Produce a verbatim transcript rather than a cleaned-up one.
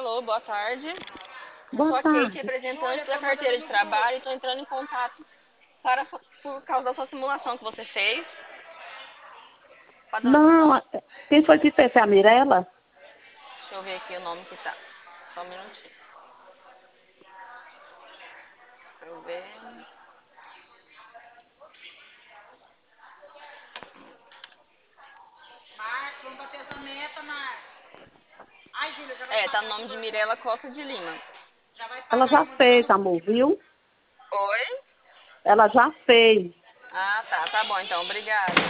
Alô, boa tarde. Eu Boa sou a Kate, tarde. representante da carteira de trabalho, e estou entrando em contato para, por causa da sua simulação que você fez. Padrão, Não, quem foi que fez? Foi a Mirella? deixa eu ver aqui o nome que tá. Só um minutinho. Deixa eu ver. Marcos, vamos bater essa meta, Marcos. Ai, Júlia, já vai É, tá no pagar nome esse de boleto. Mirela Costa de Lima. Já vai Ela pagar, já vou mandar lá fez, no... amor, viu? Oi? Ela já fez. Ah, tá, tá bom então, obrigada.